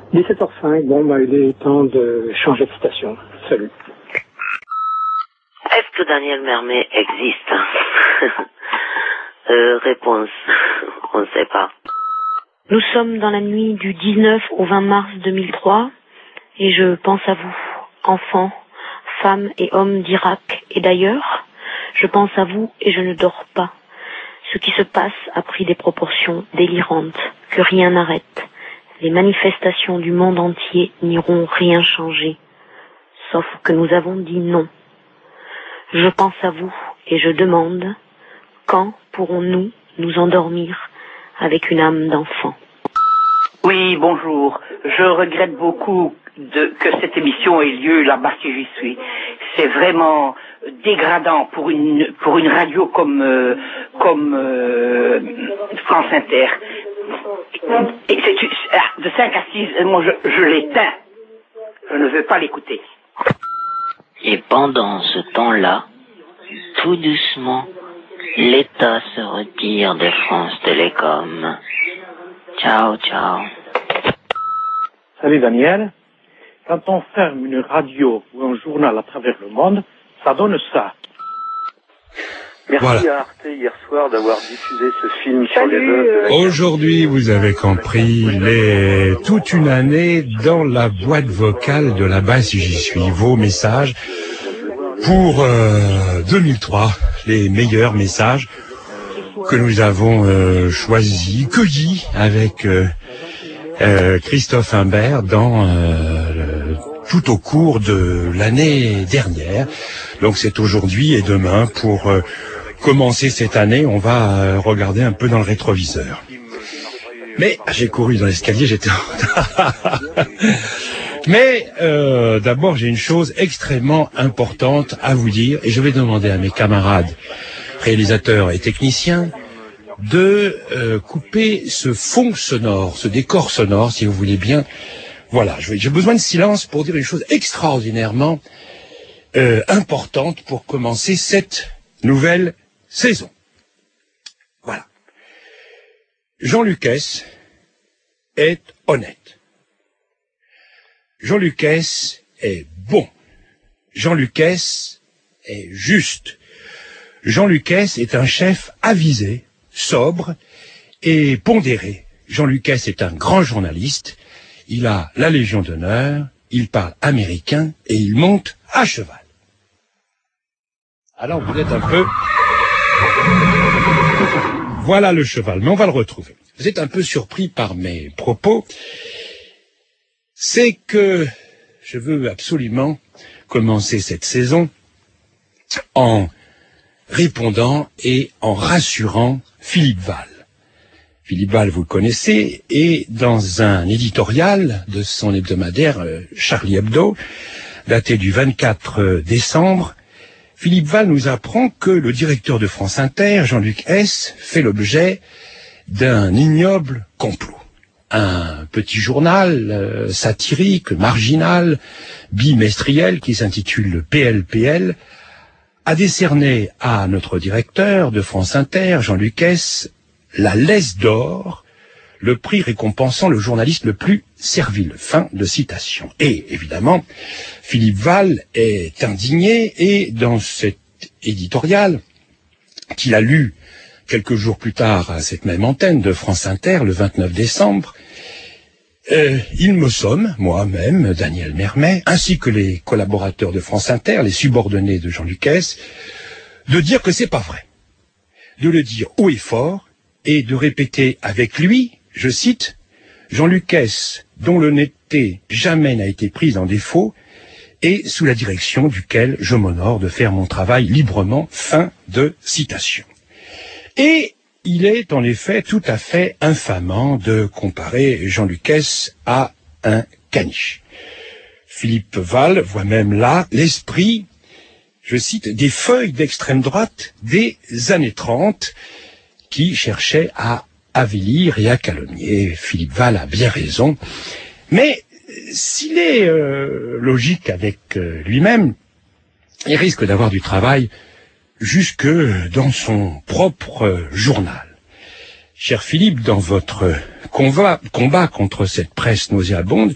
17h05, bon, bah, il est temps de changer de station. Salut. Est-ce que Daniel Mermet existe? Réponse, on ne sait pas. Nous sommes dans la nuit du 19 au 20 mars 2003 et je pense à vous, enfants, femmes et hommes d'Irak et d'ailleurs. Je pense à vous et je ne dors pas. Ce qui se passe a pris des proportions délirantes, que rien n'arrête. Les manifestations du monde entier n'iront rien changer, sauf que nous avons dit non. Je pense à vous et je demande, quand pourrons-nous nous endormir avec une âme d'enfant? Oui, bonjour. Je regrette beaucoup que cette émission ait lieu là-bas si j'y suis. C'est vraiment dégradant pour une radio comme France Inter. Et de 5 à 6, moi je l'éteins. Je ne veux pas l'écouter. Et pendant ce temps-là, tout doucement, l'État se retire de France Télécom. Ciao, ciao. Salut Daniel. Quand on ferme une radio ou un journal à travers le monde, ça donne ça. Merci à Arte hier soir d'avoir diffusé ce film sur les veuves de la... Aujourd'hui, vous avez compris, toute une année dans la boîte vocale de là-bas si j'y suis. Vos messages pour 2003, les meilleurs messages que nous avons choisis, cueillis avec Christophe Imbert tout au cours de l'année dernière. Donc c'est aujourd'hui et demain pour commencer cette année, on va regarder un peu dans le rétroviseur. Mais j'ai couru dans l'escalier, j'étais en retard. Mais d'abord, j'ai une chose extrêmement importante à vous dire, et je vais demander à mes camarades réalisateurs et techniciens de couper ce fond sonore, ce décor sonore, si vous voulez bien. Voilà, j'ai besoin de silence pour dire une chose extraordinairement importante pour commencer cette nouvelle saison. Voilà. Jean Lucas est honnête. Jean Lucas est bon. Jean Lucas est juste. Jean Lucas est un chef avisé, sobre et pondéré. Jean Lucas est un grand journaliste. Il a la Légion d'honneur, il parle américain et il monte à cheval. Alors vous êtes un peu... Voilà le cheval, mais on va le retrouver. Vous êtes un peu surpris par mes propos. C'est que je veux absolument commencer cette saison en répondant et en rassurant Philippe Val. Philippe Val, vous le connaissez, et dans un éditorial de son hebdomadaire Charlie Hebdo, daté du 24 décembre, Philippe Val nous apprend que le directeur de France Inter, Jean-Luc Hess, fait l'objet d'un ignoble complot. Un petit journal satirique, marginal, bimestriel, qui s'intitule PLPL, a décerné à notre directeur de France Inter, Jean-Luc Hess, la laisse d'or, le prix récompensant le journaliste le plus servile. Fin de citation. Et évidemment, Philippe Val est indigné et dans cet éditorial qu'il a lu quelques jours plus tard à cette même antenne de France Inter, le 29 décembre, il me somme, moi-même, Daniel Mermet, ainsi que les collaborateurs de France Inter, les subordonnés de Jean-Luc Hess, de dire que c'est pas vrai. De le dire haut et fort et de répéter avec lui, je cite, Jean-Luc Hess, dont l'honnêteté jamais n'a été prise en défaut, et sous la direction duquel je m'honore de faire mon travail librement. Fin de citation. Et il est en effet tout à fait infamant de comparer Jean-Luc Hess à un caniche. Philippe Val voit même là l'esprit, je cite, des feuilles d'extrême droite des années 30 qui cherchaient à avilir et à calomnier. Philippe Val a bien raison. Mais s'il est logique avec lui-même, il risque d'avoir du travail jusque dans son propre journal. Cher Philippe, dans votre combat contre cette presse nauséabonde,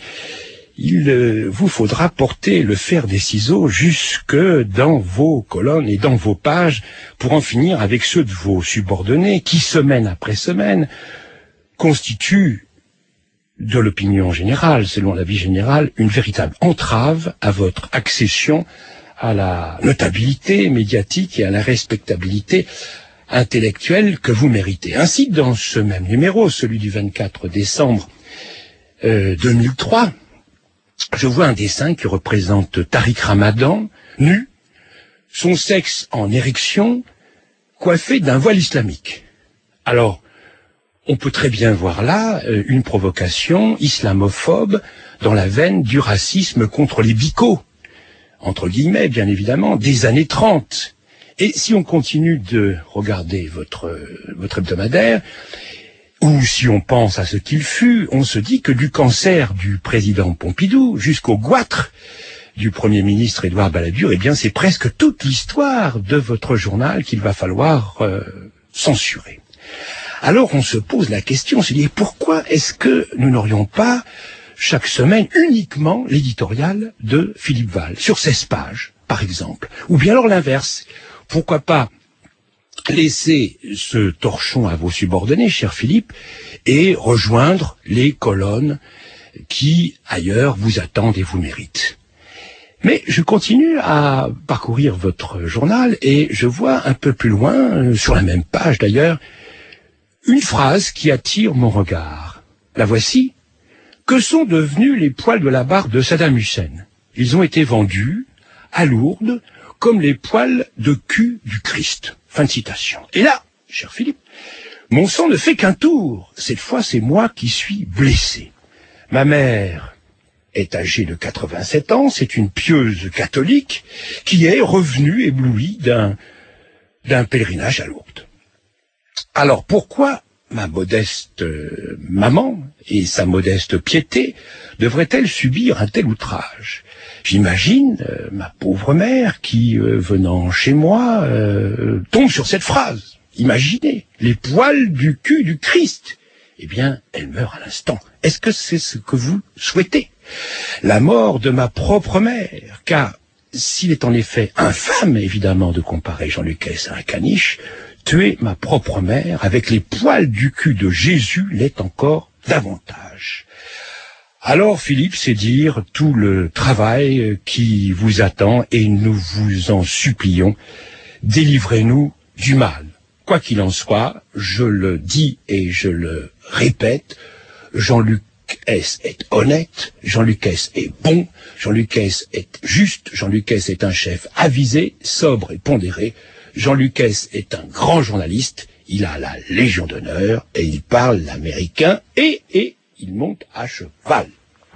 il vous faudra porter le fer des ciseaux jusque dans vos colonnes et dans vos pages pour en finir avec ceux de vos subordonnés qui, semaine après semaine, constituent de l'opinion générale, selon l'avis général, une véritable entrave à votre accession à la notabilité médiatique et à la respectabilité intellectuelle que vous méritez. Ainsi, dans ce même numéro, celui du 24 décembre 2003, je vois un dessin qui représente Tariq Ramadan, nu, son sexe en érection, coiffé d'un voile islamique. Alors, on peut très bien voir là une provocation islamophobe dans la veine du racisme contre les bicos, entre guillemets, bien évidemment, des années 30. Et si on continue de regarder votre hebdomadaire, ou si on pense à ce qu'il fut, on se dit que du cancer du président Pompidou jusqu'au goitre du Premier ministre Édouard Balladur, eh bien c'est presque toute l'histoire de votre journal qu'il va falloir censurer. Alors on se pose la question, on se dit pourquoi est-ce que nous n'aurions pas chaque semaine uniquement l'éditorial de Philippe Val, sur 16 pages par exemple, ou bien alors l'inverse, pourquoi pas laisser ce torchon à vos subordonnés, cher Philippe, et rejoindre les colonnes qui, ailleurs, vous attendent et vous méritent. Mais je continue à parcourir votre journal et je vois un peu plus loin, sur la même page d'ailleurs, une phrase qui attire mon regard. La voici. Que sont devenus les poils de la barbe de Saddam Hussein? Ils ont été vendus à Lourdes comme les poils de cul du Christ. Fin de citation. Et là, cher Philippe, mon sang ne fait qu'un tour. Cette fois, c'est moi qui suis blessé. Ma mère est âgée de 87 ans, c'est une pieuse catholique qui est revenue éblouie d'un pèlerinage à Lourdes. Alors pourquoi ma modeste maman et sa modeste piété devraient-elles subir un tel outrage? J'imagine ma pauvre mère qui, venant chez moi, tombe sur cette phrase. Imaginez, les poils du cul du Christ. Eh bien, elle meurt à l'instant. Est-ce que c'est ce que vous souhaitez? La mort de ma propre mère, car s'il est en effet infâme, évidemment, de comparer Jean-Luc Hess à un caniche, tuer ma propre mère avec les poils du cul de Jésus l'est encore davantage. Alors, Philippe, c'est dire tout le travail qui vous attend et nous vous en supplions, délivrez-nous du mal. Quoi qu'il en soit, je le dis et je le répète, Jean-Luc Hess est honnête, Jean-Luc Hess est bon, Jean-Luc Hess est juste, Jean-Luc Hess est un chef avisé, sobre et pondéré, Jean-Luc Hess est un grand journaliste, il a la Légion d'honneur et il parle l'américain et il monte à cheval.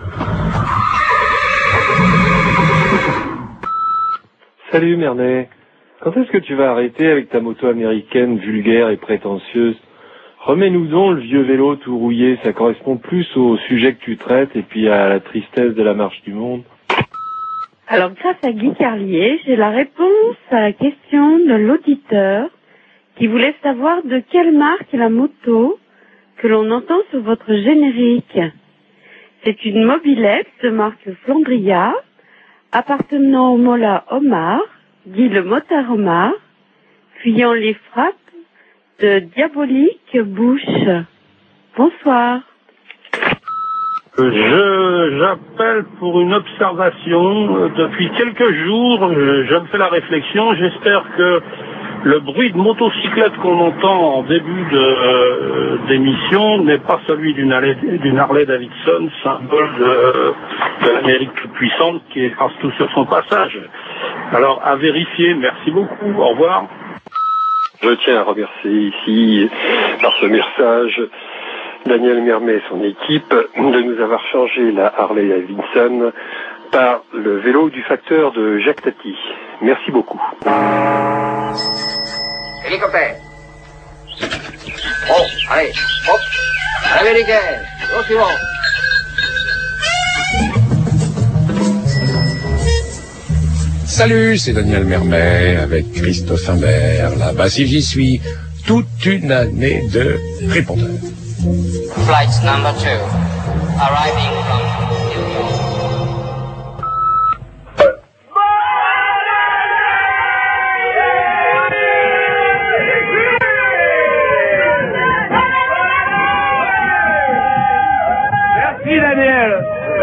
Salut Mernet, quand est-ce que tu vas arrêter avec ta moto américaine vulgaire et prétentieuse? Remets-nous donc le vieux vélo tout rouillé, ça correspond plus au sujet que tu traites et puis à la tristesse de la marche du monde. Alors grâce à Guy Carlier, j'ai la réponse à la question de l'auditeur qui voulait savoir de quelle marque est la moto que l'on entend sur votre générique. C'est une mobilette de marque Flandria, appartenant au Mola Omar, dit le motard Omar, fuyant les frappes de Diabolique Bush. Bonsoir. J'appelle pour une observation. Depuis quelques jours, je me fais la réflexion. J'espère que le bruit de motocyclette qu'on entend en début d'émission n'est pas celui d'une Harley Davidson, symbole de l'Amérique toute puissante qui écrase tout sur son passage. Alors, à vérifier. Merci beaucoup. Au revoir. Je tiens à remercier ici, par ce message, Daniel Mermet et son équipe de nous avoir changé la Harley Davidson par le vélo du facteur de Jacques Tati. Merci beaucoup. Hélicoptère. Oh, allez, hop. Américaine. Au suivant. Salut, c'est Daniel Mermet avec Christophe Imbert. Là-bas, si j'y suis, toute une année de répondeurs. Flight number 2, arriving from New York. Merci Daniel.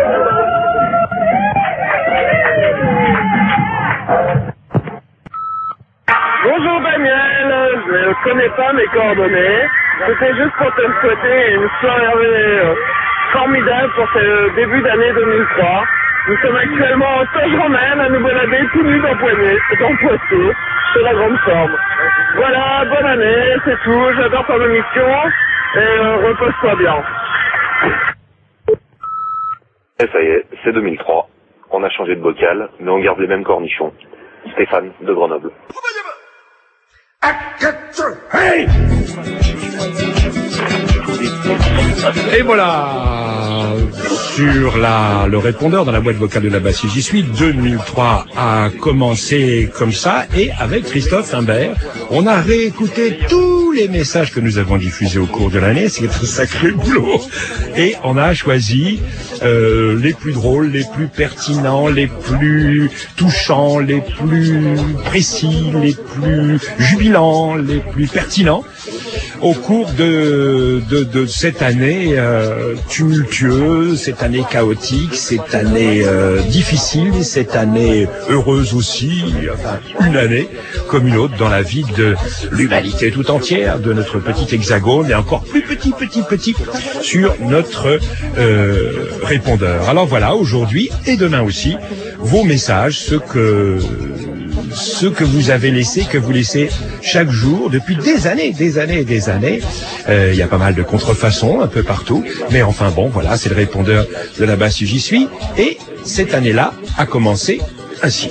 Bonjour Daniel, je ne connais pas mes coordonnées. C'était juste pour te souhaiter une soirée formidable pour ce début d'année 2003. Nous sommes actuellement en Saint-Germain, à Nouveau-Labé, tout nu dans Poitou, c'est la grande forme. Voilà, bonne année, c'est tout, j'adore ton émission et repose-toi bien. Et ça y est, c'est 2003. On a changé de bocal, mais on garde les mêmes cornichons. Stéphane, de Grenoble. Hey! Et voilà, sur le répondeur dans la boîte vocale de la basse, j'y suis. 2003 a commencé comme ça, et avec Christophe Imbert, on a réécouté tous les messages que nous avons diffusés au cours de l'année. C'est un sacré boulot, et on a choisi les plus drôles, les plus pertinents, les plus touchants, les plus précis, les plus jubilants, les plus pertinents au cours de cette année tumultueuse, cette année chaotique, cette année difficile, cette année heureuse aussi, enfin une année comme une autre dans la vie de l'humanité tout entière, de notre petit hexagone, et encore plus petit sur notre répondeur. Alors voilà, aujourd'hui et demain aussi, vos messages, ce que vous avez laissé, que vous laissez chaque jour depuis des années. Il y a pas mal de contrefaçons un peu partout, mais enfin bon, voilà, c'est le répondeur de la basse j'y suis, et cette année-là a commencé ainsi.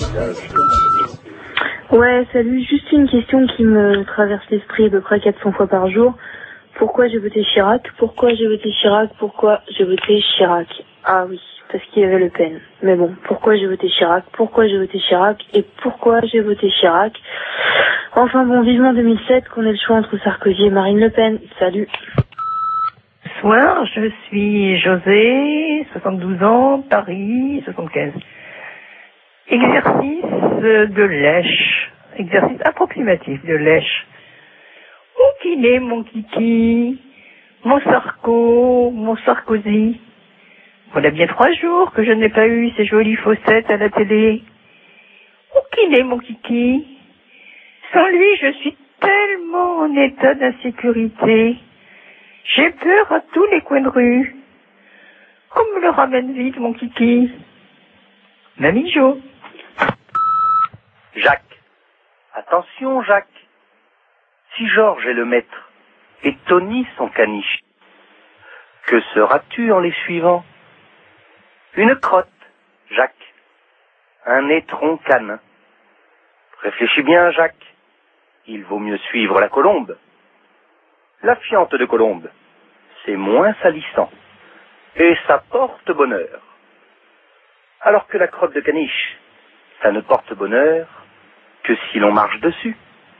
Ouais, salut, juste une question qui me traverse l'esprit à peu près 400 fois par jour. Pourquoi j'ai voté Chirac? Pourquoi j'ai voté Chirac? Pourquoi j'ai voté Chirac? Ah oui, parce qu'il y avait Le Pen. Mais bon, pourquoi j'ai voté Chirac? Pourquoi j'ai voté Chirac? Et pourquoi j'ai voté Chirac? Enfin bon, vivement 2007 qu'on ait le choix entre Sarkozy et Marine Le Pen. Salut. Bonsoir, je suis José, 72 ans, Paris, 75. Exercice de lèche. Exercice approximatif de lèche. Où qu'il est mon kiki, mon Sarko, mon Sarkozy? Voilà bien 3 jours que je n'ai pas eu ces jolies faussettes à la télé. Où qu'il est mon kiki? Sans lui, je suis tellement en état d'insécurité. J'ai peur à tous les coins de rue. Qu'on me le ramène vite, mon kiki. Mamie Jo. Jacques. Attention, Jacques. Si Georges est le maître et Tony son caniche, que seras-tu en les suivant? Une crotte, Jacques. Un étron canin. Réfléchis bien, Jacques. Il vaut mieux suivre la colombe. La fiente de colombe, c'est moins salissant. Et ça porte bonheur. Alors que la crotte de caniche, ça ne porte bonheur que si l'on marche dessus.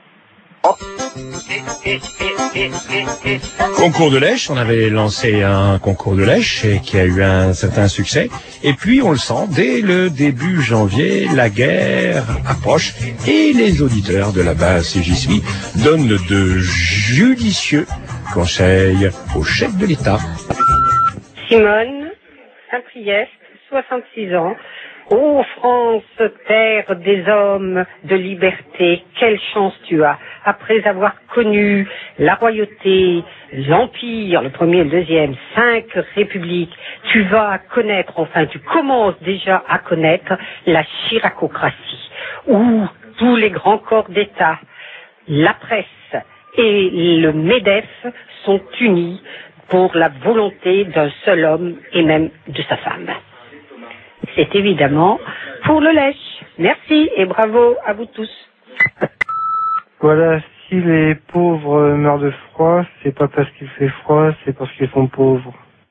Concours de lèche, on avait lancé un concours de lèche et qui a eu un certain succès. Et puis, on le sent, dès le début janvier, la guerre approche et les auditeurs de la base j'y suis donnent de judicieux conseils au chef de l'État. Simone, Saint-Priest, 66 ans. Ô France, terre des hommes de liberté, quelle chance tu as. Après avoir connu la royauté, l'empire, le premier et le deuxième, 5 républiques, tu vas connaître, enfin tu commences déjà à connaître la chiracocratie, où tous les grands corps d'État, la presse et le MEDEF sont unis pour la volonté d'un seul homme et même de sa femme. C'est évidemment pour le lèche. Merci et bravo à vous tous. Voilà, si les pauvres meurent de froid, c'est pas parce qu'il fait froid, c'est parce qu'ils sont pauvres.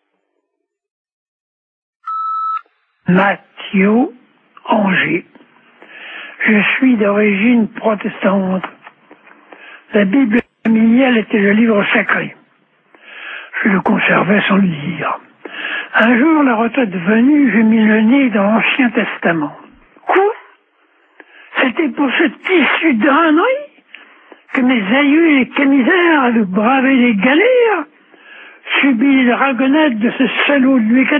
Mathieu, Angers. Je suis d'origine protestante. La Bible Daniel était le livre sacré. Je le conservais sans le dire. Un jour, la retraite venue, j'ai mis le nez dans l'Ancien Testament. Quoi? C'était pour ce tissu d'ânerie que mes aïeux et les camisards avaient bravé les galères, subi les dragonnades de ce salaud de Louis XIV.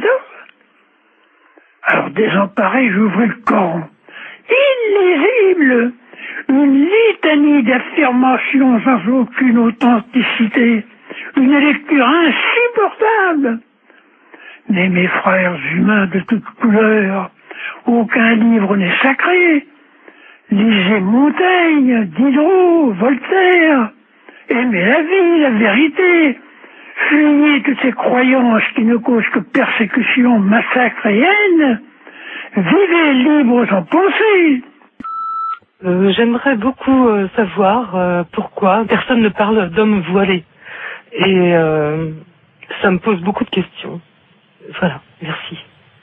Alors, désemparé, j'ouvrais le Coran. Illisible! Une litanie d'affirmations sans aucune authenticité. Une lecture insupportable. Mais mes frères humains de toutes couleurs, aucun livre n'est sacré. Lisez Montaigne, Diderot, Voltaire. Aimez la vie, la vérité. Fuyez toutes ces croyances qui ne causent que persécution, massacre et haine. Vivez libres en pensée. J'aimerais beaucoup savoir pourquoi personne ne parle d'hommes voilés. Et ça me pose beaucoup de questions. Voilà, merci.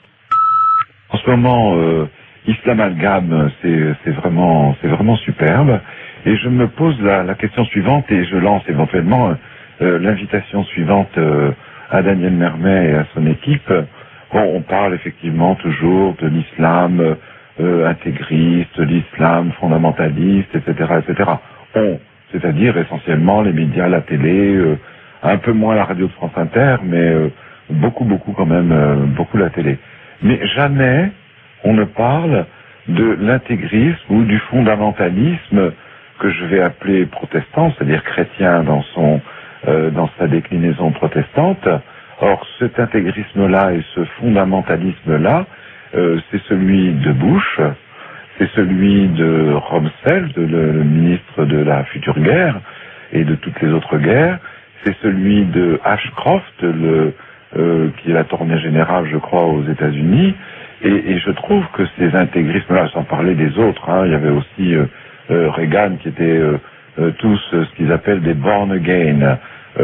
En ce moment, Islam Amalgame, c'est vraiment superbe. Et je me pose la question suivante et je lance éventuellement l'invitation suivante à Daniel Mermet et à son équipe. Bon, on parle effectivement toujours de l'islam intégriste, l'islam fondamentaliste, etc., etc. C'est-à-dire essentiellement les médias, la télé, un peu moins la radio de France Inter, mais beaucoup quand même, beaucoup la télé. Mais jamais on ne parle de l'intégrisme ou du fondamentalisme que je vais appeler protestant, c'est-à-dire chrétien dans sa déclinaison protestante. Or, cet intégrisme-là et ce fondamentalisme-là, c'est celui de Bush, c'est celui de Rumsfeld, le ministre de la future guerre et de toutes les autres guerres, c'est celui de Ashcroft, qui est la tournée générale, je crois, aux États-Unis, et je trouve que ces intégrismes-là, sans parler des autres, il y avait aussi Reagan qui était tous ce qu'ils appellent des born again,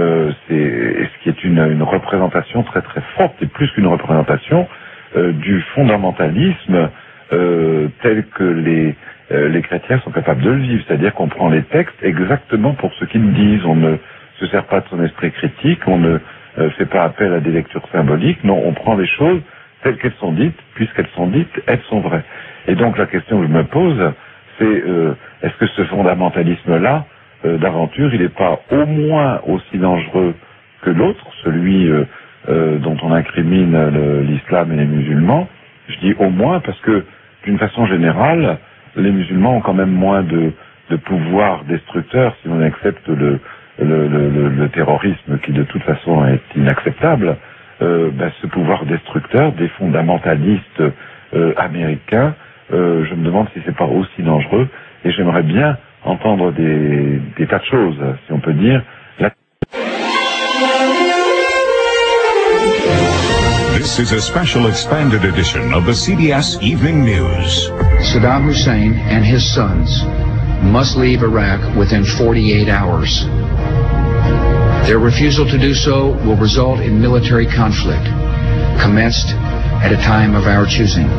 ce qui est une représentation très très forte, et plus qu'une représentation du fondamentalisme tel que les chrétiens sont capables de le vivre, c'est-à-dire qu'on prend les textes exactement pour ce qu'ils disent, on ne se sert pas de son esprit critique, on ne fait pas appel à des lectures symboliques, non, on prend les choses telles qu'elles sont dites, puisqu'elles sont dites, elles sont vraies. Et donc la question que je me pose, c'est est-ce que ce fondamentalisme-là d'aventure, il n'est pas au moins aussi dangereux que l'autre, celui dont on incrimine l'islam et les musulmans? Je dis au moins parce que, d'une façon générale, les musulmans ont quand même moins de pouvoir destructeur, si on accepte le terrorisme qui de toute façon est inacceptable. Ce pouvoir destructeur des fondamentalistes américains, je me demande si c'est pas aussi dangereux, et j'aimerais bien entendre des tas de choses, si on peut dire. This is a special expanded edition of the CBS Evening News. Saddam Hussein and his sons must leave Iraq within 48 hours. Their refusal to do so will result in military conflict, commenced at a time of our choosing.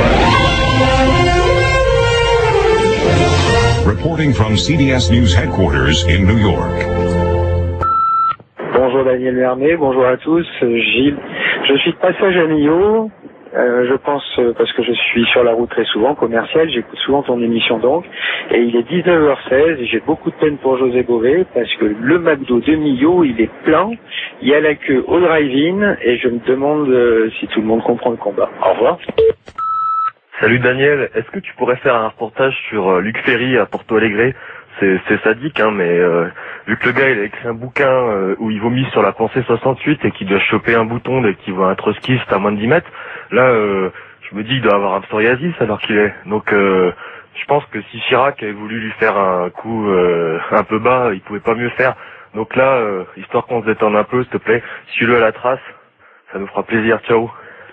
Reporting from CBS News headquarters in New York. Bonjour Daniel Mermet, bonjour à tous, Gilles. Je suis de passage à Millau, je pense parce que je suis sur la route très souvent, commercial, j'écoute souvent ton émission donc, et il est 19h16 et j'ai beaucoup de peine pour José Bové parce que le McDo de Millau, il est plein, il y a la queue au drive-in et je me demande si tout le monde comprend le combat. Au revoir. Salut Daniel, est-ce que tu pourrais faire un reportage sur Luc Ferry à Porto Alegre? C'est sadique, mais vu que le gars il a écrit un bouquin où il vomit sur la pensée 68 et qu'il doit choper un bouton dès qu'il voit un trotskiste à moins de 10 mètres, là je me dis il doit avoir un psoriasis alors qu'il est. Donc je pense que si Chirac avait voulu lui faire un coup un peu bas, il pouvait pas mieux faire. Donc là, histoire qu'on se détende un peu, s'il te plaît, suis-le à la trace, ça nous fera plaisir, ciao.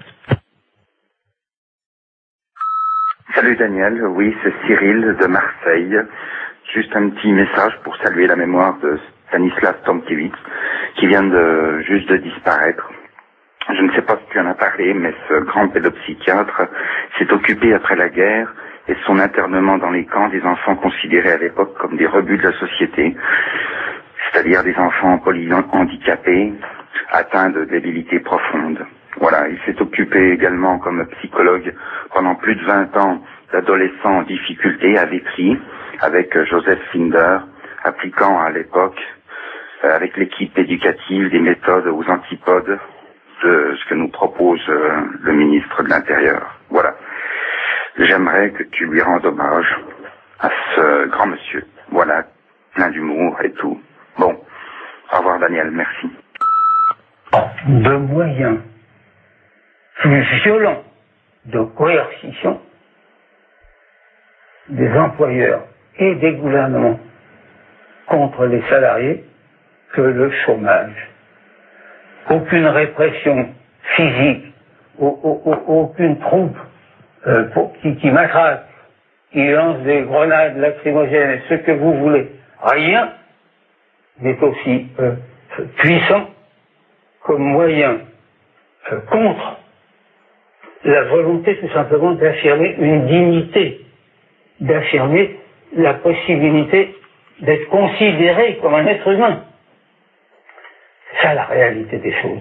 Salut Daniel, oui c'est Cyril de Marseille. Juste un petit message pour saluer la mémoire de Stanislas Tomkiewicz qui vient juste de disparaître. Je ne sais pas si tu en as parlé, mais ce grand pédopsychiatre s'est occupé après la guerre et son internement dans les camps des enfants considérés à l'époque comme des rebuts de la société. c'est-à-dire des enfants polyhandicapés, atteints de débilité profonde. Voilà, il s'est occupé également comme psychologue pendant plus de 20 ans d'adolescents en difficulté avec lui, avec Joseph Finder, appliquant à l'époque, avec l'équipe éducative, des méthodes aux antipodes de ce que nous propose le ministre de l'Intérieur. Voilà. J'aimerais que tu lui rendes hommage à ce grand monsieur. Voilà, plein d'humour et tout. Bon, au revoir Daniel, merci. De moyens plus violents de coercition des employeurs et des gouvernements contre les salariés que le chômage. Aucune répression physique, aucune troupe qui matraque, qui lance des grenades lacrymogènes, ce que vous voulez. Rien n'est aussi puissant comme moyen contre la volonté tout simplement d'affirmer une dignité, d'affirmer la possibilité d'être considéré comme un être humain. C'est ça la réalité des choses.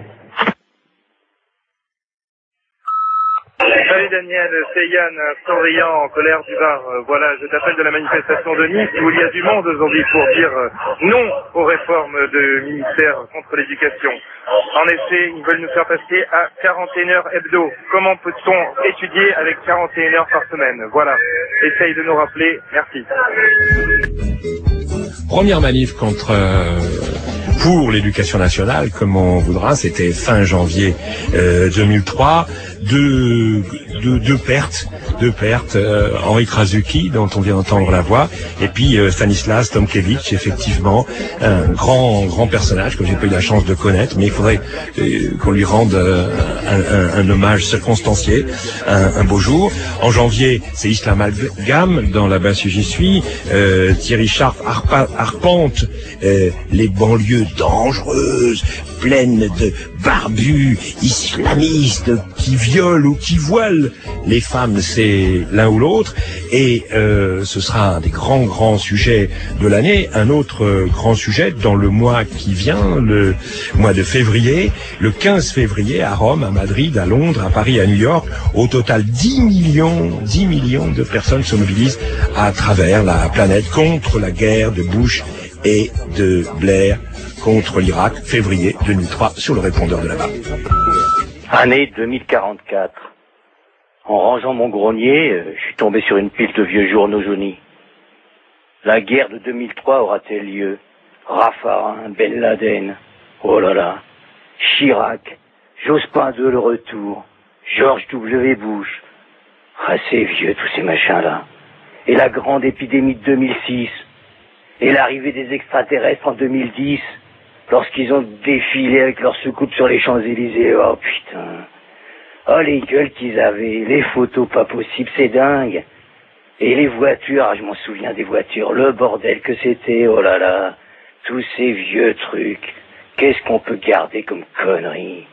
Salut Daniel, c'est Yann, surveillant en colère du Var. Voilà, je t'appelle de la manifestation de Nice où il y a du monde aujourd'hui pour dire non aux réformes de ministère contre l'éducation. En effet, ils veulent nous faire passer à 41 heures hebdo. Comment peut-on étudier avec 41 heures par semaine? Voilà, essaye de nous rappeler, merci. Première manif pour l'éducation nationale, comme on voudra, c'était fin janvier 2003. Deux pertes. Henri Krasuki, dont on vient d'entendre la voix, et puis Stanislas Tomkiewicz, effectivement, un grand personnage que j'ai pas eu la chance de connaître, mais il faudrait qu'on lui rende un hommage circonstancié, un beau jour. En janvier, c'est Islam Amalgam, dans La Basse J'y suis. Thierry Scharf arpente les banlieues dangereuses, pleines de barbus islamistes qui violent ou qui voilent les femmes, c'est l'un ou l'autre, et ce sera un des grands sujets de l'année. Un autre grand sujet dans le mois qui vient, le mois de février, le 15 février, à Rome, à Madrid, à Londres, à Paris, à New York. Au total, 10 millions de personnes se mobilisent à travers la planète contre la guerre de Bush et de Blair contre l'Irak, février 2003, sur le répondeur de là-bas. Année 2044. En rangeant mon grenier, je suis tombé sur une pile de vieux journaux jaunis. La guerre de 2003 aura-t-elle lieu? Raffarin, Ben Laden, oh là là, Chirac, Jospin II le retour, George W. Bush. Ah, c'est vieux tous ces machins-là. Et la grande épidémie de 2006. Et l'arrivée des extraterrestres en 2010, lorsqu'ils ont défilé avec leurs soucoupes sur les Champs-Élysées. Oh putain. Oh les gueules qu'ils avaient, les photos pas possibles, c'est dingue. Et les voitures, je m'en souviens des voitures, le bordel que c'était, oh là là. Tous ces vieux trucs, qu'est-ce qu'on peut garder comme conneries?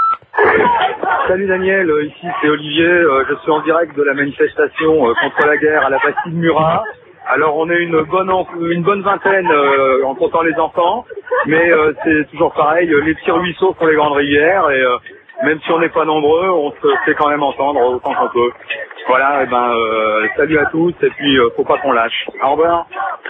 Salut Daniel, ici c'est Olivier, je suis en direct de la manifestation contre la guerre à la Bastille Murat. Alors on est une bonne vingtaine en comptant les enfants, mais c'est toujours pareil, les petits ruisseaux font les grandes rivières et même si on n'est pas nombreux, on se fait quand même entendre autant qu'on peut. Voilà, salut à tous et puis faut pas qu'on lâche. Au revoir.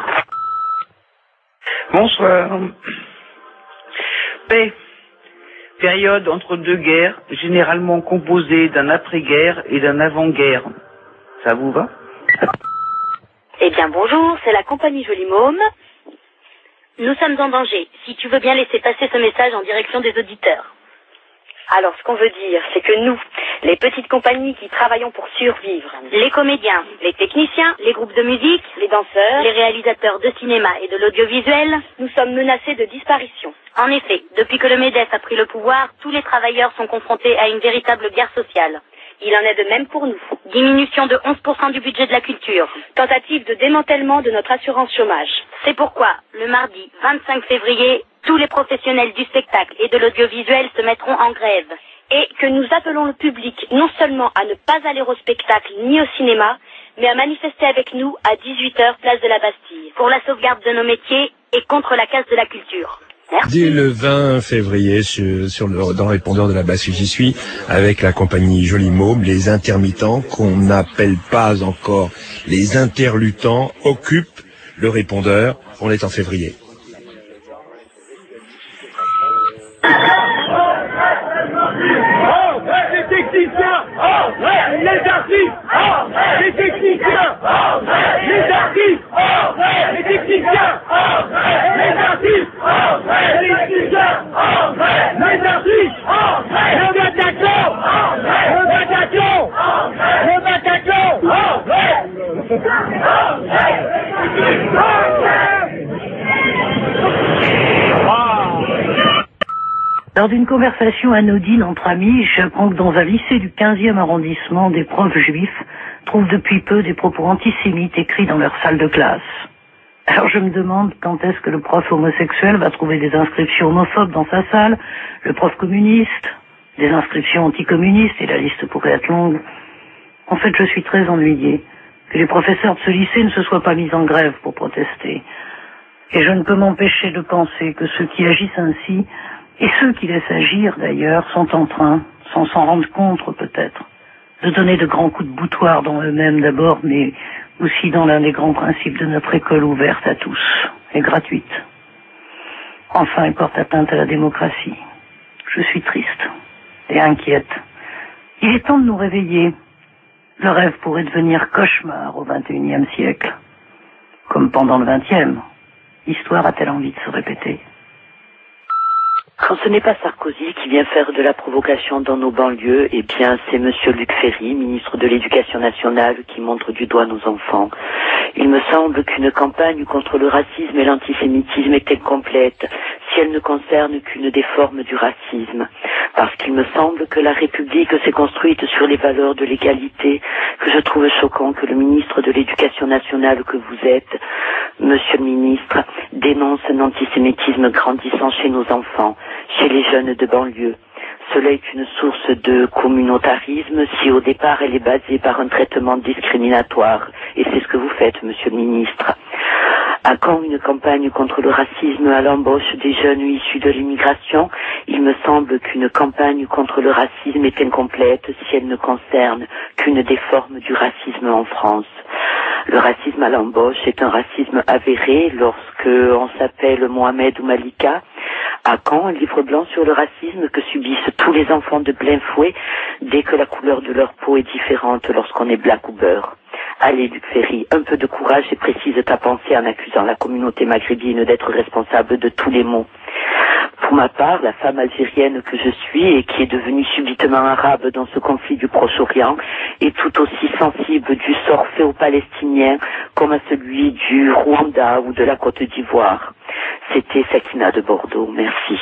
Bonsoir. Paix. Période entre deux guerres, généralement composée d'un après-guerre et d'un avant-guerre. Ça vous va? Eh bien bonjour, c'est la compagnie Joli Môme. Nous sommes en danger. Si tu veux bien laisser passer ce message en direction des auditeurs. Alors ce qu'on veut dire, c'est que nous, les petites compagnies qui travaillons pour survivre, les comédiens, les techniciens, les groupes de musique, les danseurs, les réalisateurs de cinéma et de l'audiovisuel, nous sommes menacés de disparition. En effet, depuis que le MEDEF a pris le pouvoir, tous les travailleurs sont confrontés à une véritable guerre sociale. Il en est de même pour nous. Diminution de 11% du budget de la culture. Tentative de démantèlement de notre assurance chômage. C'est pourquoi, le mardi 25 février, tous les professionnels du spectacle et de l'audiovisuel se mettront en grève. Et que nous appelons le public non seulement à ne pas aller au spectacle ni au cinéma, mais à manifester avec nous à 18h, place de la Bastille, pour la sauvegarde de nos métiers et contre la casse de la culture. Merci. Dès le 20 février, dans le répondeur de la Bastille, j'y suis, avec la compagnie Joli Môme, les intermittents, qu'on n'appelle pas encore les interlutants, occupent le répondeur. On est en février. Les techniciens, les artistes, les techniciens, les artistes, les techniciens, les artistes, les techniciens, les artistes, le Bataclan, le Bataclan, le Bataclan, Lors d'une conversation anodine entre amis, j'apprends que dans un lycée du 15e arrondissement, des profs juifs trouvent depuis peu des propos antisémites écrits dans leur salle de classe. Alors je me demande quand est-ce que le prof homosexuel va trouver des inscriptions homophobes dans sa salle, le prof communiste, des inscriptions anticommunistes, et la liste pourrait être longue. En fait, je suis très ennuyée que les professeurs de ce lycée ne se soient pas mis en grève pour protester. Et je ne peux m'empêcher de penser que ceux qui agissent ainsi, et ceux qui laissent agir, d'ailleurs, sont en train, sans s'en rendre compte peut-être, de donner de grands coups de boutoir dans eux-mêmes d'abord, mais aussi dans l'un des grands principes de notre école ouverte à tous et gratuite. Enfin, ils portent atteinte à la démocratie. Je suis triste et inquiète. Il est temps de nous réveiller. Le rêve pourrait devenir cauchemar au XXIe siècle. Comme pendant le XXe. L'histoire a-t-elle envie de se répéter ? Quand ce n'est pas Sarkozy qui vient faire de la provocation dans nos banlieues, eh bien c'est Monsieur Luc Ferry, ministre de l'Éducation nationale, qui montre du doigt nos enfants. Il me semble qu'une campagne contre le racisme et l'antisémitisme est incomplète si elle ne concerne qu'une des formes du racisme. Parce qu'il me semble que la République s'est construite sur les valeurs de l'égalité, que je trouve choquant que le ministre de l'Éducation nationale que vous êtes, Monsieur le ministre, dénonce un antisémitisme grandissant chez nos enfants, chez les jeunes de banlieue. Cela est une source de communautarisme si au départ elle est basée par un traitement discriminatoire. Et c'est ce que vous faites, Monsieur le ministre. À quand une campagne contre le racisme à l'embauche des jeunes issus de l'immigration? Il me semble qu'une campagne contre le racisme est incomplète si elle ne concerne qu'une des formes du racisme en France. Le racisme à l'embauche est un racisme avéré lorsque on s'appelle Mohamed ou Malika. À quand un livre blanc sur le racisme que subissent tous les enfants de plein fouet dès que la couleur de leur peau est différente lorsqu'on est black ou beurre? Allez, Luc Ferry, un peu de courage et précise ta pensée en accusant la communauté maghrébine d'être responsable de tous les maux. Pour ma part, la femme algérienne que je suis et qui est devenue subitement arabe dans ce conflit du Proche-Orient est tout aussi sensible du sort fait aux Palestiniens comme à celui du Rwanda ou de la Côte d'Ivoire. C'était Sakina de Bordeaux. Merci.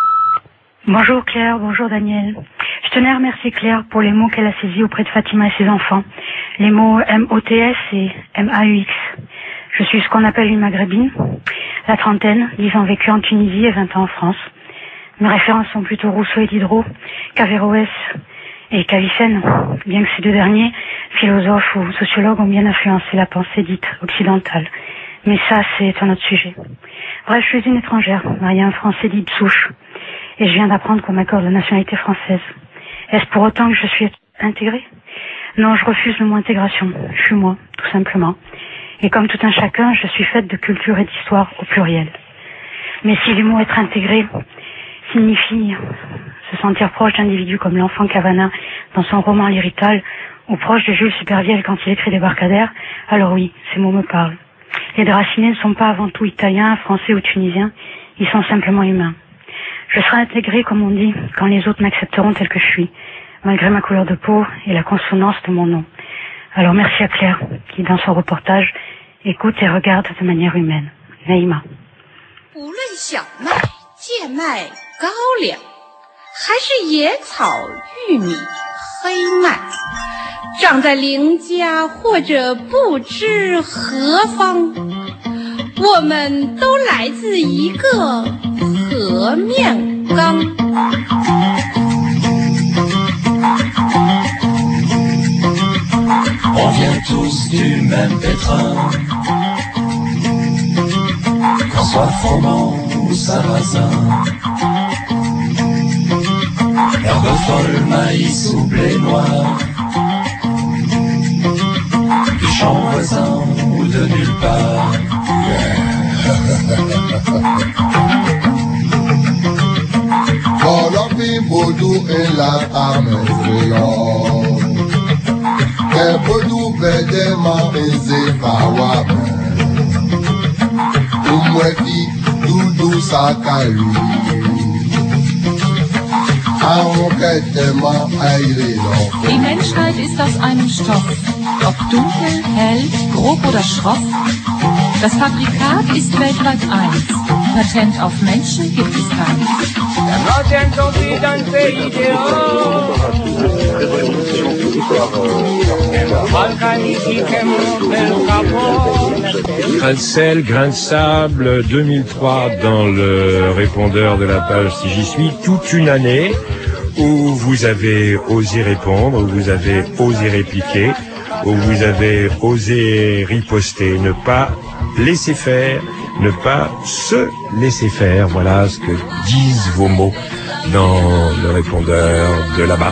Bonjour Claire, bonjour Daniel. Je tenais à remercier Claire pour les mots qu'elle a saisis auprès de Fatima et ses enfants. Les mots MOTS et MAUX. Je suis ce qu'on appelle une maghrébine, la trentaine, 10 ans vécu en Tunisie et 20 ans en France. Mes références sont plutôt Rousseau et Diderot, qu'Averroès et qu'Avicenne, bien que ces deux derniers, philosophes ou sociologues, ont bien influencé la pensée dite occidentale. Mais ça, c'est un autre sujet. Bref, je suis une étrangère, mariée à un Français dit de souche, et je viens d'apprendre qu'on m'accorde la nationalité française. Est-ce pour autant que je suis intégrée? Non, je refuse le mot intégration. Je suis moi, tout simplement. Et comme tout un chacun, je suis faite de culture et d'histoire au pluriel. Mais si le mot être intégré signifie se sentir proche d'individus comme l'enfant Cavana dans son roman L'Hérital, ou proche de Jules Supervielle quand il écrit Débarcadère, alors oui, ces mots me parlent. Les déracinés ne sont pas avant tout italiens, français ou tunisiens, ils sont simplement humains. Je serai intégrée, comme on dit, quand les autres m'accepteront tel que je suis, malgré ma couleur de peau et la consonance de mon nom. Alors merci à Claire, qui dans son reportage écoute et regarde de manière humaine. Naïma. 无论小麦、贱麦、高粱，还是野草、玉米、黑麦，长在邻家或者不知何方，我们都来自一个和面缸。 En vient tous du même pétrin. Qu'on soit froment ou sarrasin, herbe folle, maïs ou blé noir, du champ voisin ou de nulle part. Kolopi bodu ela amezreyo, ke bodu bede ma eze kawame, umwefi dudu sakari, anketema airelo. Die Menschheit ist aus einem Stoff, ob dunkel, hell, grob oder schroff. Das Fabrikat ist weltweit eins. Patent auf Menschen gibt es keins. Grain de sel, grain de sable, 2003 dans le répondeur de la page Si j'y suis, toute une année où vous avez osé répondre, où vous avez osé répliquer, où vous avez osé riposter, ne pas laisser faire, ne pas se laisser faire. Voilà ce que disent vos mots dans le répondeur de là-bas.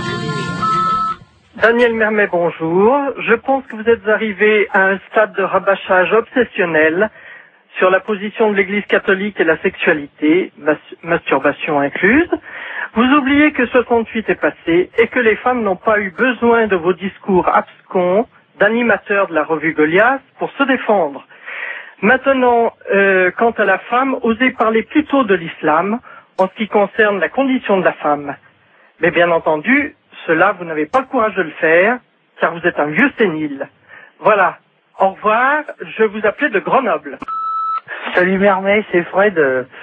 Daniel Mermet, bonjour. Je pense que vous êtes arrivé à un stade de rabâchage obsessionnel sur la position de l'Église catholique et la sexualité, masturbation incluse. Vous oubliez que 68 est passé et que les femmes n'ont pas eu besoin de vos discours abscons d'animateurs de la revue Goliath pour se défendre. Maintenant, quant à la femme, osez parler plutôt de l'islam en ce qui concerne la condition de la femme. Mais bien entendu, cela, vous n'avez pas le courage de le faire, car vous êtes un vieux sénile. Voilà. Au revoir, je vous appelais de Grenoble. Salut Mermet, c'est Fred.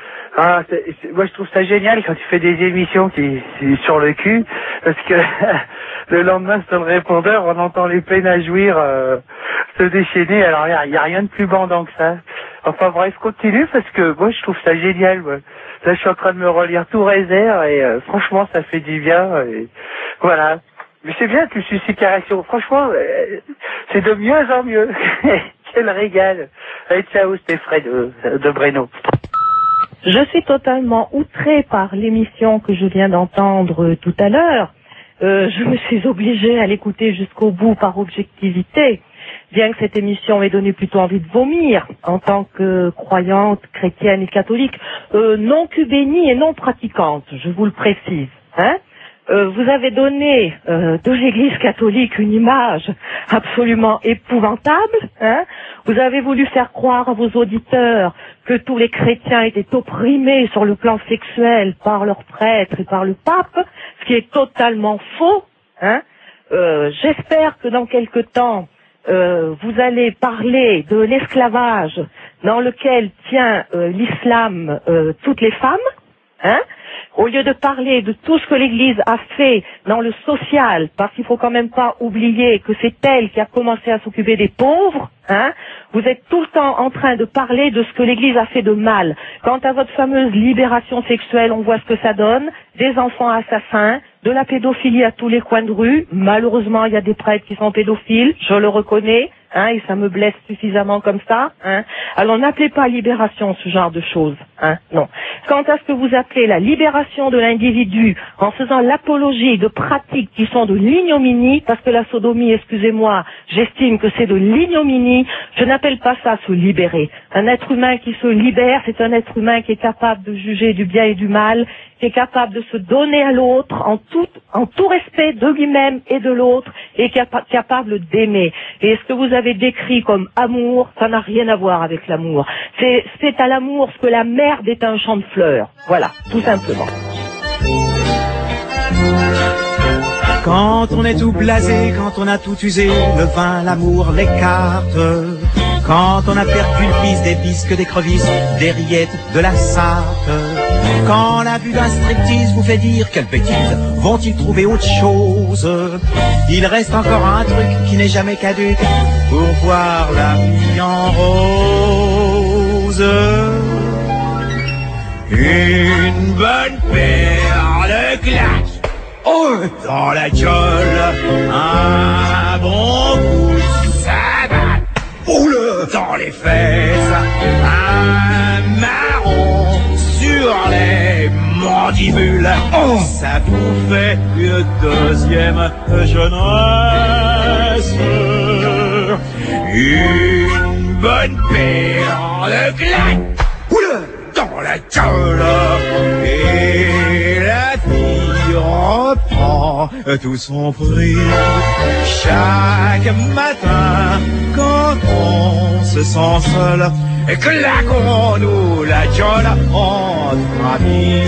Moi je trouve ça génial quand tu fais des émissions qui sur le cul, parce que le lendemain sur le répondeur on entend les peines à jouir se déchaîner. Alors il y a rien de plus bandant que ça. Enfin bref, continue parce que moi je trouve ça génial. Moi. Là je suis en train de me relire tout Réserve et franchement ça fait du bien. Et voilà. Mais c'est bien, tu suscites la réaction. Franchement, c'est de mieux en mieux. Quel régal. Allez, ciao, c'était Fred de Breno. Je suis totalement outrée par l'émission que je viens d'entendre tout à l'heure. Je me suis obligée à l'écouter jusqu'au bout par objectivité, bien que cette émission m'ait donné plutôt envie de vomir en tant que croyante, chrétienne et catholique, non cubénie et non pratiquante, je vous le précise. Hein? Vous avez donné de l'Église catholique une image absolument épouvantable. Hein. Vous avez voulu faire croire à vos auditeurs que tous les chrétiens étaient opprimés sur le plan sexuel par leurs prêtres et par le pape, ce qui est totalement faux. Hein. J'espère que dans quelque temps, vous allez parler de l'esclavage dans lequel tient l'islam toutes les femmes. Hein. Au lieu de parler de tout ce que l'Église a fait dans le social, parce qu'il faut quand même pas oublier que c'est elle qui a commencé à s'occuper des pauvres, hein, vous êtes tout le temps en train de parler de ce que l'Église a fait de mal. Quant à votre fameuse libération sexuelle, on voit ce que ça donne, des enfants assassins, de la pédophilie à tous les coins de rue. Malheureusement, il y a des prêtres qui sont pédophiles, je le reconnais, hein, et ça me blesse suffisamment comme ça. Hein. Alors n'appelez pas libération ce genre de choses. Hein, non. Quant à ce que vous appelez la libération de l'individu en faisant l'apologie de pratiques qui sont de l'ignominie, parce que la sodomie, excusez-moi, j'estime que c'est de l'ignominie, je n'appelle pas ça se libérer. Un être humain qui se libère, c'est un être humain qui est capable de juger du bien et du mal, qui est capable de se donner à l'autre en tout respect de lui-même et de l'autre, et qui est capable d'aimer. Et ce que vous avez décrit comme amour, ça n'a rien à voir avec l'amour. C'est à l'amour ce que la merde est un champ de fleurs. Voilà, tout simplement. Quand on est tout blasé, quand on a tout usé, le vin, l'amour, les cartes. Quand on a perdu le fils, des bisques, des crevisses, des rillettes, de la Sarthe. Quand la vue d'un striptease vous fait dire quelle bêtise, vont-ils trouver autre chose? Il reste encore un truc qui n'est jamais caduc pour voir la vie en rose. Une bonne paire de claques, oh, dans la gueule, un bon coup de les fesses, un marron sur les mandibules. Oh, ça vous fait une deuxième jeunesse. Une bonne paire de claques dans la gueule. Et la vie reprend tout son prix. Chaque matin, quand on se sent seul, claquons-nous la gueule entre amis.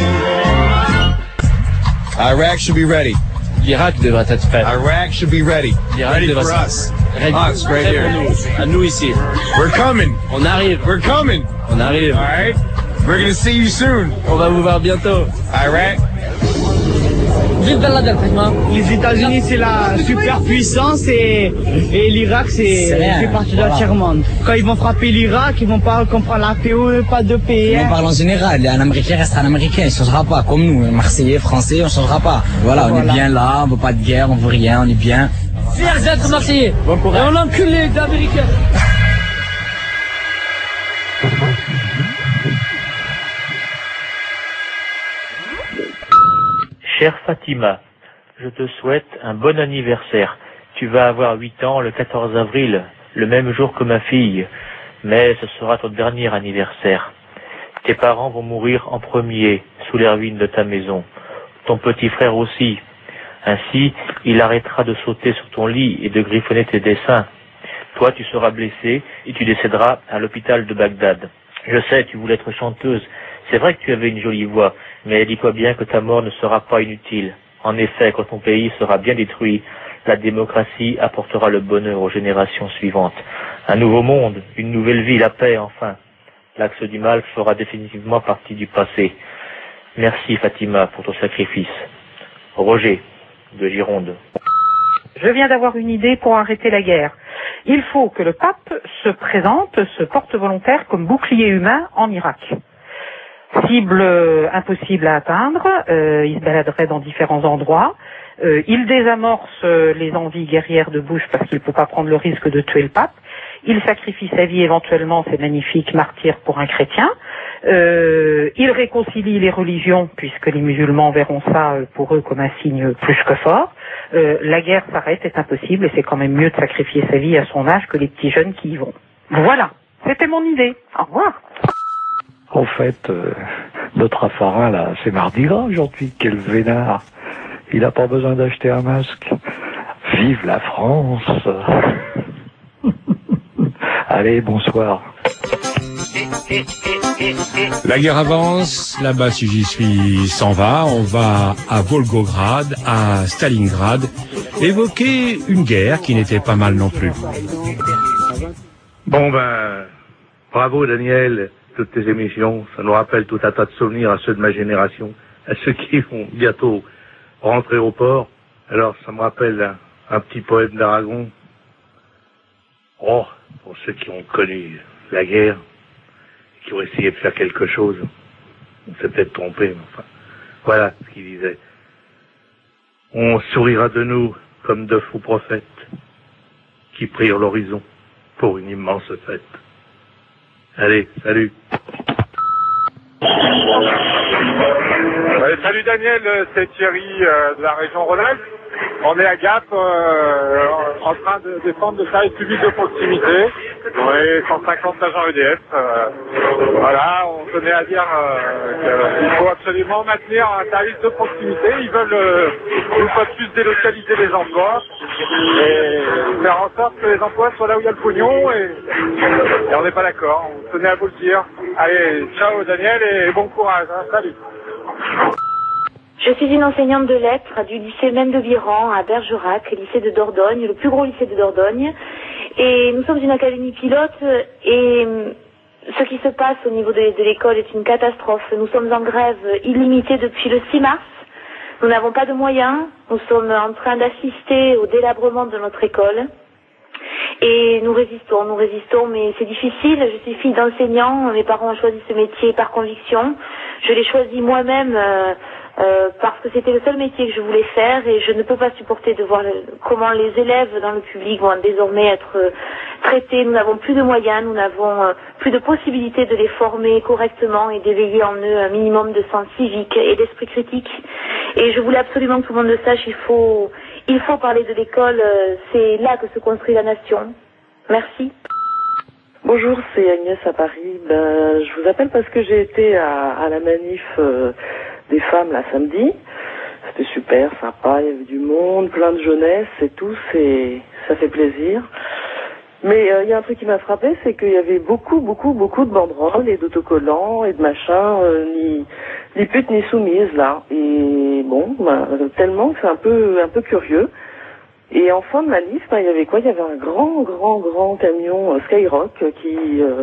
Iraq should be ready. L'Irak devrait être prêt. Iraq should be ready. Ready for us. Us, right here. À nous ici. We're coming. On arrive. We're coming. On arrive. All right. We're gonna see you soon. On va vous voir bientôt. Iraq. Les États-Unis, c'est la superpuissance et l'Irak, fait partie de la tiers-monde. Quand ils vont frapper l'Irak, ils vont pas comprendre la PO, pas de pays. On parle en général, un Américain restera un Américain, il ne changera pas, comme nous, Marseillais, Français, on ne changera pas. Voilà, on est bien là, on veut pas de guerre, on veut rien, on est bien. Fiers d'être Marseillais, bon courage. Et on encule les Américains. Chère Fatima, je te souhaite un bon anniversaire. Tu vas avoir 8 ans le 14 avril, le même jour que ma fille, mais ce sera ton dernier anniversaire. Tes parents vont mourir en premier, sous les ruines de ta maison. Ton petit frère aussi. Ainsi, il arrêtera de sauter sur ton lit et de griffonner tes dessins. Toi, tu seras blessée et tu décéderas à l'hôpital de Bagdad. Je sais, tu voulais être chanteuse. C'est vrai que tu avais une jolie voix, mais dis-toi bien que ta mort ne sera pas inutile. En effet, quand ton pays sera bien détruit, la démocratie apportera le bonheur aux générations suivantes. Un nouveau monde, une nouvelle vie, la paix enfin. L'axe du mal fera définitivement partie du passé. Merci Fatima pour ton sacrifice. Roger, de Gironde. Je viens d'avoir une idée pour arrêter la guerre. Il faut que le pape se porte volontaire comme bouclier humain en Irak. Cible impossible à atteindre, il se baladerait dans différents endroits, il désamorce les envies guerrières de Bush parce qu'il ne peut pas prendre le risque de tuer le pape, il sacrifie sa vie éventuellement, c'est magnifique, martyr pour un chrétien, il réconcilie les religions puisque les musulmans verront ça pour eux comme un signe plus que fort, la guerre s'arrête, c'est impossible et c'est quand même mieux de sacrifier sa vie à son âge que les petits jeunes qui y vont. Voilà, c'était mon idée, au revoir. En fait, notre Raffarin, là, c'est Mardi Gras aujourd'hui. Quel vénard. Il n'a pas besoin d'acheter un masque. Vive la France. Allez, bonsoir. La guerre avance, là-bas si j'y suis s'en va, on va à Volgograd, à Stalingrad, évoquer une guerre qui n'était pas mal non plus. Bon bravo Daniel. Toutes tes émissions, ça nous rappelle tout un tas de souvenirs à ceux de ma génération, à ceux qui vont bientôt rentrer au port. Alors ça me rappelle un petit poème d'Aragon. Oh, pour ceux qui ont connu la guerre, qui ont essayé de faire quelque chose, on s'est peut-être trompé, mais enfin, voilà ce qu'il disait. On sourira de nous comme de faux prophètes qui prirent l'horizon pour une immense fête. Allez, salut. Salut Daniel, c'est Thierry de la région Rhône-Alpes. On est à Gap en train de défendre le service public de proximité. Oui, 150 agents EDF. Voilà, on tenait à dire qu'il faut absolument maintenir un service de proximité. Ils veulent une fois de plus délocaliser les emplois et faire en sorte que les emplois soient là où il y a le pognon et on n'est pas d'accord. On tenait à vous le dire. Allez, ciao Daniel et bon courage. Hein, salut. Je suis une enseignante de lettres du lycée Même de Biran à Bergerac, lycée de Dordogne, le plus gros lycée de Dordogne. Et nous sommes une académie pilote et ce qui se passe au niveau de l'école est une catastrophe. Nous sommes en grève illimitée depuis le 6 mars. Nous n'avons pas de moyens. Nous sommes en train d'assister au délabrement de notre école. Et nous résistons, mais c'est difficile. Je suis fille d'enseignant. Mes parents ont choisi ce métier par conviction. Je l'ai choisi moi-même parce que c'était le seul métier que je voulais faire et je ne peux pas supporter de voir comment les élèves dans le public vont désormais être traités, nous n'avons plus de moyens, nous n'avons plus de possibilité de les former correctement et d'éveiller en eux un minimum de sens civique et d'esprit critique. Et je voulais absolument que tout le monde le sache, il faut parler de l'école, c'est là que se construit la nation. Merci. Bonjour, c'est Agnès à Paris. Je vous appelle parce que j'ai été à la manif des femmes là samedi. C'était super sympa, il y avait du monde, plein de jeunesse et tout, ça fait plaisir. Mais il y a un truc qui m'a frappé, c'est qu'il y avait beaucoup de banderoles et d'autocollants et de machins, ni putes ni soumises là. Et bon, tellement que c'est un peu curieux. Et en fin de manif, il y avait quoi? Il y avait un grand camion Skyrock qui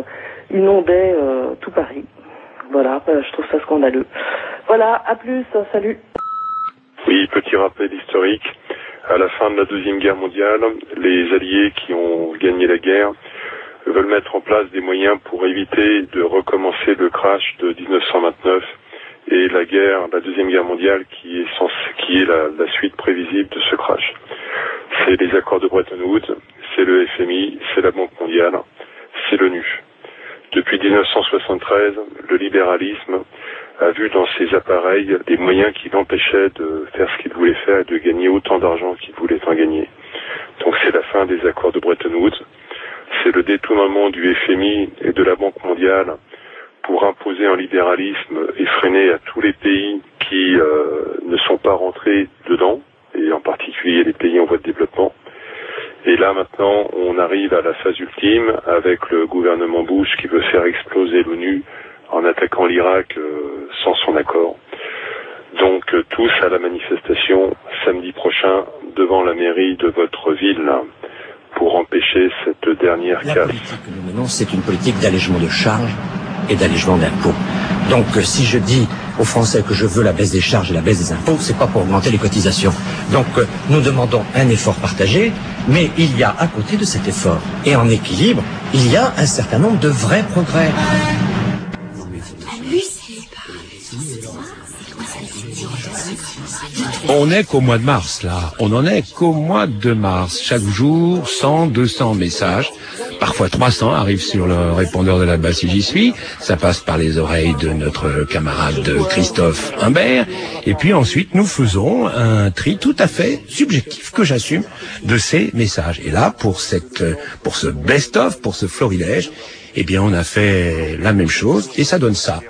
inondait tout Paris. Voilà, je trouve ça scandaleux. Voilà, à plus, salut. Oui, petit rappel historique. À la fin de la Deuxième Guerre mondiale, les Alliés qui ont gagné la guerre veulent mettre en place des moyens pour éviter de recommencer le crash de 1929 et la Deuxième Guerre mondiale qui est la suite prévisible de ce crash. C'est les accords de Bretton Woods, c'est le FMI, c'est la Banque mondiale, c'est l'ONU. Depuis 1973, le libéralisme a vu dans ces appareils des moyens qui l'empêchaient de faire ce qu'il voulait faire et de gagner autant d'argent qu'il voulait en gagner. Donc c'est la fin des accords de Bretton Woods, c'est le détournement du FMI et de la Banque mondiale pour imposer un libéralisme effréné à tous les pays qui ne sont pas rentrés dedans, et en particulier les pays en voie de développement. Et là maintenant, on arrive à la phase ultime avec le gouvernement Bush qui veut faire exploser l'ONU en attaquant l'Irak sans son accord. Donc tous à la manifestation samedi prochain devant la mairie de votre ville là, pour empêcher cette dernière casse. La politique que nous menons, c'est une politique d'allègement de charges et d'allègement d'impôts. Donc si je dis aux Français que je veux la baisse des charges et la baisse des impôts, c'est pas pour augmenter les cotisations. Donc nous demandons un effort partagé, mais il y a à côté de cet effort, et en équilibre, il y a un certain nombre de vrais progrès. On n'est qu'au mois de mars, là. On n'en est qu'au mois de mars. Chaque jour, 100, 200 messages. Parfois 300 arrivent sur le répondeur de là-bas si j'y suis. Ça passe par les oreilles de notre camarade Christophe Humbert. Et puis ensuite, nous faisons un tri tout à fait subjectif, que j'assume, de ces messages. Et là, pour ce best-of, pour ce florilège, eh bien, on a fait la même chose et ça donne ça.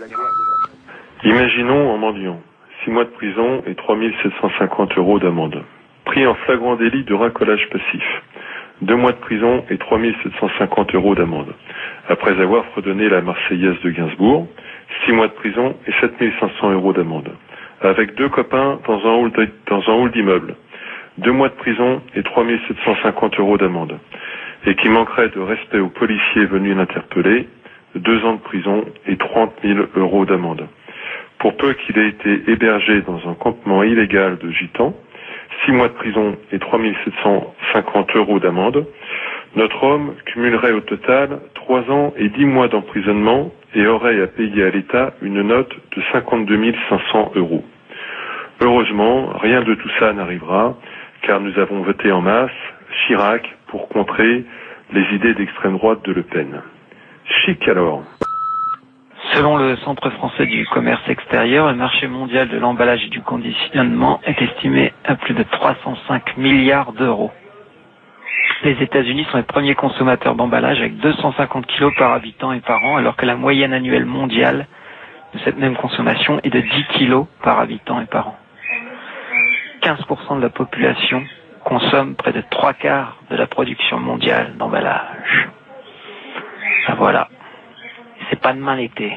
Imaginons en mendiant 6 mois de prison et 3 750 € d'amende. Pris en flagrant délit de racolage passif. 2 mois de prison et 3 750 € d'amende. Après avoir fredonné la Marseillaise de Gainsbourg, 6 mois de prison et 7 500 € d'amende. Avec 2 copains dans un hall d'immeuble. 2 mois de prison et 3 750 € d'amende. Et qui manquerait de respect aux policiers venus l'interpeller, 2 ans de prison et 30 000 € d'amende. Pour peu qu'il ait été hébergé dans un campement illégal de gitans, 6 mois de prison et 3 750 € d'amende, notre homme cumulerait au total 3 ans et 10 mois d'emprisonnement et aurait à payer à l'État une note de 52 500 €. Heureusement, rien de tout ça n'arrivera, car nous avons voté en masse Chirac pour contrer les idées d'extrême droite de Le Pen. Chic alors. Selon le Centre français du commerce extérieur, le marché mondial de l'emballage et du conditionnement est estimé à plus de 305 milliards d'euros. Les États-Unis sont les premiers consommateurs d'emballage avec 250 kilos par habitant et par an, alors que la moyenne annuelle mondiale de cette même consommation est de 10 kilos par habitant et par an. 15% de la population consomme près de 3/4 de la production mondiale d'emballage. Ben voilà. C'est pas demain l'été.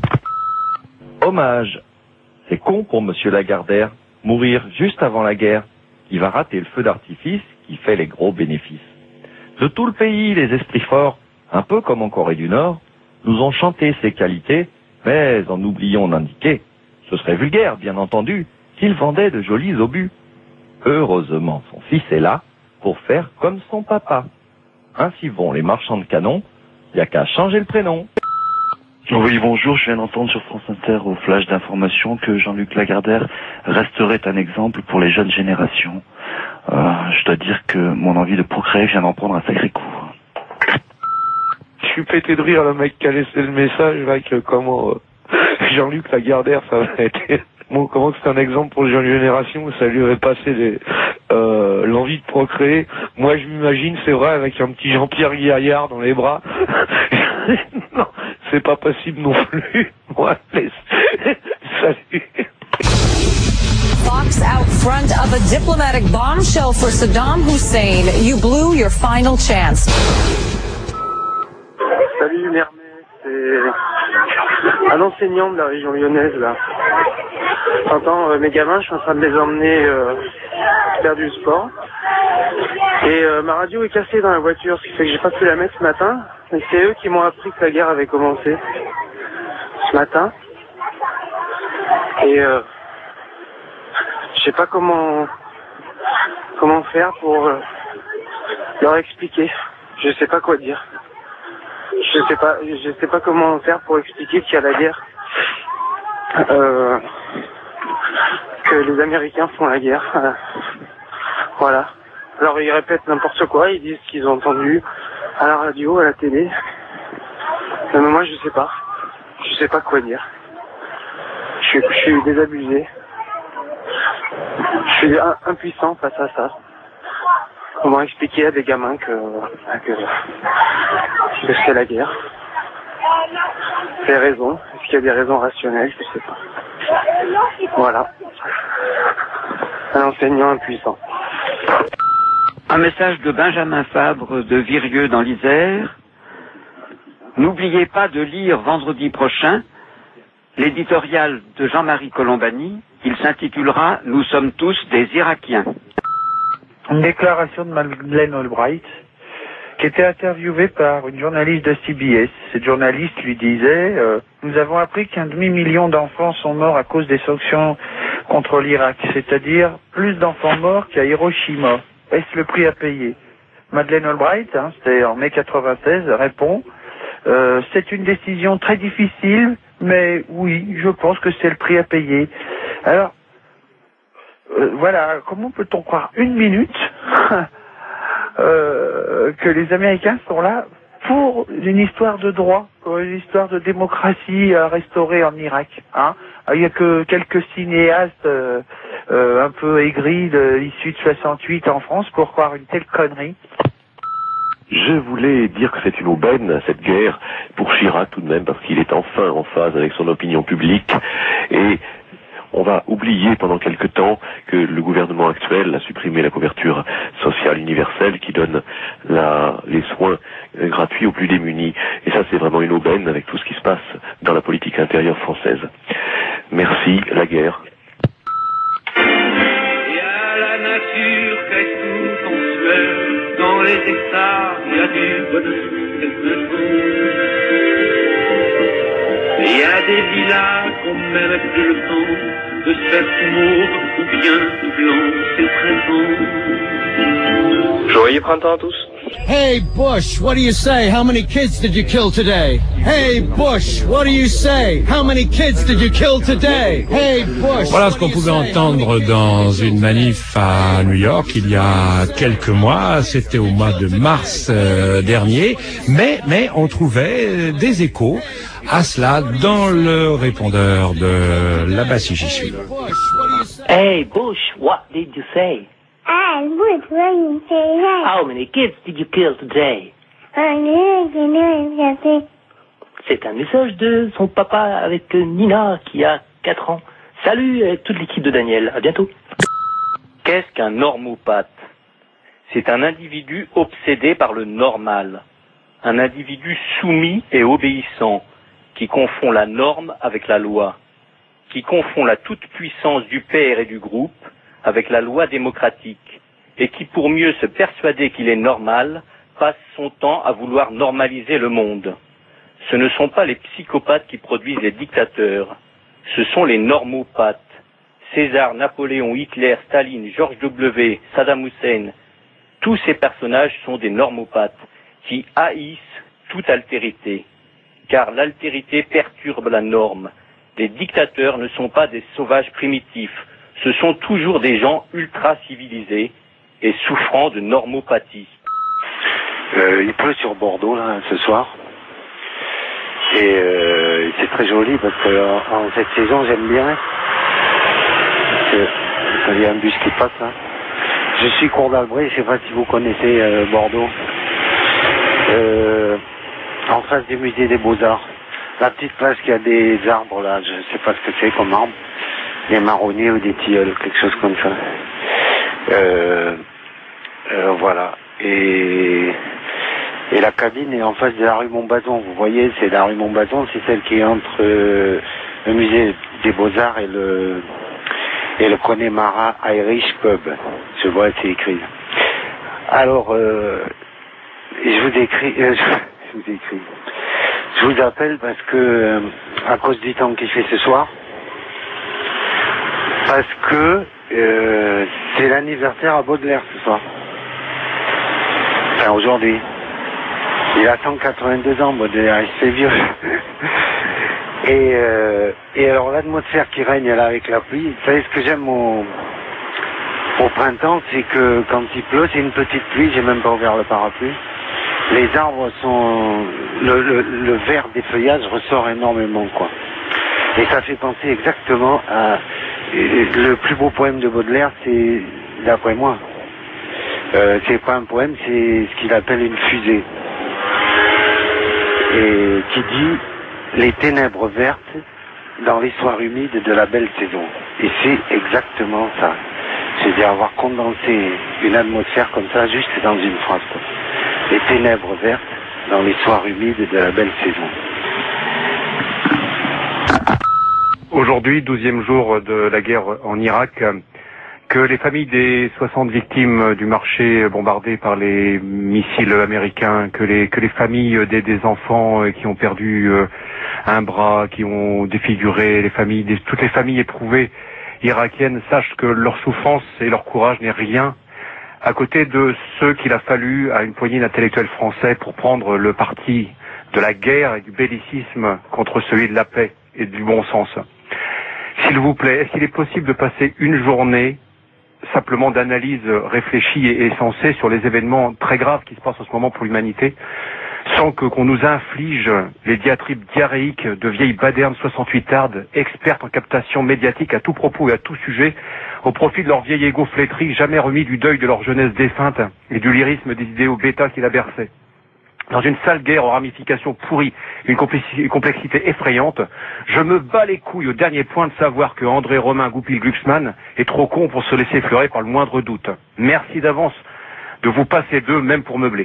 Hommage. C'est con pour Monsieur Lagardère, mourir juste avant la guerre. Il va rater le feu d'artifice qui fait les gros bénéfices. De tout le pays, les esprits forts, un peu comme en Corée du Nord, nous ont chanté ses qualités, mais en oubliant d'indiquer, ce serait vulgaire, bien entendu, qu'il vendait de jolis obus. Heureusement, son fils est là pour faire comme son papa. Ainsi vont les marchands de canons, il n'y a qu'à changer le prénom. Oui, bonjour, je viens d'entendre sur France Inter au flash d'information que Jean-Luc Lagardère resterait un exemple pour les jeunes générations. Je dois dire que mon envie de procréer vient d'en prendre un sacré coup. suis pété de rire, le mec qui a laissé le message, là, que comment Jean-Luc Lagardère, ça va être... Bon, comment c'est un exemple pour les jeunes générations où ça lui aurait passé l'envie de procréer. Moi, je m'imagine, c'est vrai, avec un petit Jean-Pierre Guillaillard dans les bras. Non, c'est pas possible non plus. Moi, salut. Fox out front of a diplomatic bombshell for Saddam Hussein. You blew your final chance. Salut Mermet, c'est un enseignant de la région lyonnaise là. T'entends, mes gamins, je suis en train de les emmener faire du sport. Et ma radio est cassée dans la voiture, ce qui fait que j'ai pas pu la mettre ce matin. Et c'est eux qui m'ont appris que la guerre avait commencé ce matin. Et je sais pas comment faire pour leur expliquer. Je sais pas quoi dire. Je sais pas comment faire pour expliquer qu'il y a la guerre. Que les Américains font la guerre. Voilà. Alors ils répètent n'importe quoi, ils disent ce qu'ils ont entendu à la radio, à la télé. Mais moi je sais pas. Je sais pas quoi dire. Je suis désabusé. Je suis impuissant face à ça. Comment expliquer à des gamins que c'est la guerre? Les raisons. Est-ce qu'il y a des raisons rationnelles? Je sais pas. Voilà. Un enseignant impuissant. Un message de Benjamin Fabre de Virieu dans l'Isère. N'oubliez pas de lire vendredi prochain l'éditorial de Jean-Marie Colombani. Il s'intitulera « Nous sommes tous des Irakiens ». Une déclaration de Madeleine Albright, qui était interviewée par une journaliste de CBS. Cette journaliste lui disait nous avons appris qu'1,5 million d'enfants sont morts à cause des sanctions contre l'Irak, c'est-à-dire plus d'enfants morts qu'à Hiroshima. Est-ce le prix à payer? Madeleine Albright, c'était en mai 96, répond c'est une décision très difficile, mais oui, je pense que c'est le prix à payer. Alors, voilà, comment peut-on croire une minute que les Américains sont là pour une histoire de droit, pour une histoire de démocratie à restaurer en Irak, Il y a que quelques cinéastes un peu aigris issus de 68 en France pour croire une telle connerie. Je voulais dire que c'est une aubaine, cette guerre, pour Chirac tout de même, parce qu'il est enfin en phase avec son opinion publique, et on va oublier pendant quelque temps que le gouvernement actuel a supprimé la couverture sociale universelle qui donne les soins gratuits aux plus démunis. Et ça, c'est vraiment une aubaine avec tout ce qui se passe dans la politique intérieure française. Merci, la guerre. Et à la nature fait tout en sueur, dans les hectares, il y a du bonheur, il y a des villas qu'on même plus le temps de se faire tout mauve ou bien tout blanc, c'est le printemps. Joyeux printemps à tous. Hey Bush, what do you say? How many kids did you kill today? Hey Bush, what do you say? How many kids did you kill today? Hey Bush. Voilà ce qu'on pouvait entendre dans une manif à New York il y a quelques mois. C'était au mois de mars dernier, mais on trouvait des échos à cela dans le répondeur de la Bassie, j'y suis. Hey Bush, what did you say? Hey Bush, what did you say? How many kids did you kill today? C'est un message de son papa avec Nina qui a 4 ans. Salut avec toute l'équipe de Daniel, à bientôt. Qu'est-ce qu'un normopathe? C'est un individu obsédé par le normal, un individu soumis et obéissant, qui confond la norme avec la loi, qui confond la toute-puissance du père et du groupe avec la loi démocratique, et qui, pour mieux se persuader qu'il est normal, passe son temps à vouloir normaliser le monde. Ce ne sont pas les psychopathes qui produisent les dictateurs, ce sont les normopathes. César, Napoléon, Hitler, Staline, George W, Saddam Hussein, tous ces personnages sont des normopathes qui haïssent toute altérité, car l'altérité perturbe la norme. Les dictateurs ne sont pas des sauvages primitifs, ce sont toujours des gens ultra-civilisés et souffrant de normopathie. Il pleut sur Bordeaux là, ce soir. Et c'est très joli parce que en cette saison, j'aime bien. Il y a un bus qui passe là. Je suis Cour d'Albret, je ne sais pas si vous connaissez Bordeaux. En face du musée des Beaux-Arts. La petite place qui a des arbres là, je ne sais pas ce que c'est comme arbre. Des marronniers ou des tilleuls, quelque chose comme ça. Voilà. Et la cabine est en face de la rue Montbazon. Vous voyez, c'est la rue Montbazon, c'est celle qui est entre le musée des Beaux-Arts et le Connemara Irish Pub. Je vois, c'est écrit. Alors, je vous appelle parce que, à cause du temps qu'il fait ce soir, parce que c'est l'anniversaire à Baudelaire ce soir. Enfin, aujourd'hui. Il a 182 ans, Baudelaire, c'est vieux. Et alors l'atmosphère qui règne là avec la pluie, vous savez ce que j'aime au printemps, c'est que quand il pleut, c'est une petite pluie, j'ai même pas ouvert le parapluie. Les arbres sont... Le vert des feuillages ressort énormément, quoi. Et ça fait penser exactement à... Le plus beau poème de Baudelaire, c'est, d'après moi, c'est pas un poème, c'est ce qu'il appelle une fusée. Et qui dit les ténèbres vertes dans les soirs humides de la belle saison. Et c'est exactement ça. C'est-à-dire avoir condensé une atmosphère comme ça juste dans une phrase, quoi. Les ténèbres vertes dans les soirs humides de la belle saison. Aujourd'hui, 12e jour de la guerre en Irak, que les familles des 60 victimes du marché bombardées par les missiles américains, que les familles des enfants qui ont perdu un bras, qui ont défiguré, toutes les familles éprouvées irakiennes sachent que leur souffrance et leur courage n'est rien à côté de ceux qu'il a fallu à une poignée d'intellectuels français pour prendre le parti de la guerre et du bellicisme contre celui de la paix et du bon sens. S'il vous plaît, est-ce qu'il est possible de passer une journée simplement d'analyse réfléchie et sensée sur les événements très graves qui se passent en ce moment pour l'humanité, sans qu'on nous inflige les diatribes diarrhéiques de vieilles badernes 68ardes, expertes en captation médiatique à tout propos et à tout sujet, au profit de leur vieil égo flétri, jamais remis du deuil de leur jeunesse défunte et du lyrisme des idéaux bêta qui la berçaient. Dans une sale guerre aux ramifications pourries, une complexité effrayante, je me bats les couilles au dernier point de savoir que André Romain Goupil-Glucksmann est trop con pour se laisser effleurer par le moindre doute. Merci d'avance de vous passer d'eux, même pour meubler.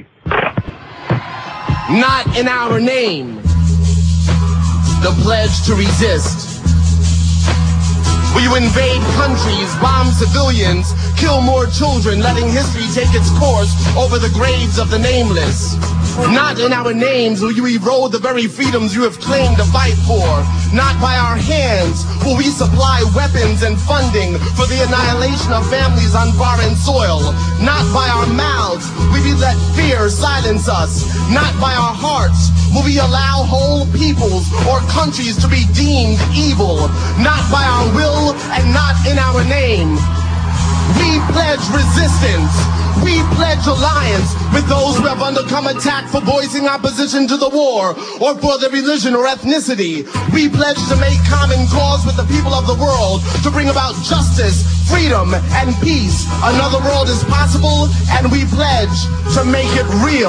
Not in our name. The pledge to resist. Will you invade countries, bomb civilians, kill more children, letting history take its course over the graves of the nameless? Not in our names will you erode the very freedoms you have claimed to fight for. Not by our hands will we supply weapons and funding for the annihilation of families on foreign soil. Not by our mouths will we let fear silence us. Not by our hearts will we allow whole peoples or countries to be deemed evil. Not by our will and not in our name. We pledge resistance. We pledge alliance with those who have undergone attack for voicing opposition to the war or for their religion or ethnicity. We pledge to make common cause with the people of the world to bring about justice, freedom, and peace. Another world is possible, and we pledge to make it real.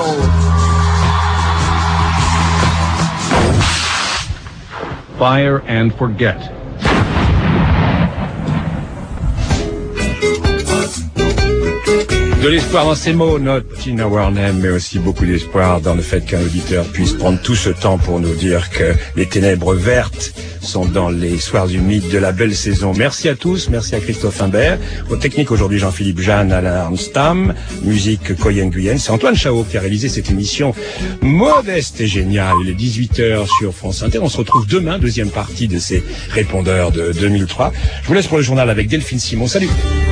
Fire and forget. De l'espoir dans ces mots, not in our name, mais aussi beaucoup d'espoir dans le fait qu'un auditeur puisse prendre tout ce temps pour nous dire que les ténèbres vertes sont dans les soirs humides de la belle saison. Merci à tous, merci à Christophe Imbert. Aux techniques aujourd'hui, Jean-Philippe Jeanne, Alain Arnstam, musique Koyen Guyenne. C'est Antoine Chao qui a réalisé cette émission modeste et géniale. Il est 18h sur France Inter. On se retrouve demain, deuxième partie de ces répondeurs de 2003. Je vous laisse pour le journal avec Delphine Simon. Salut!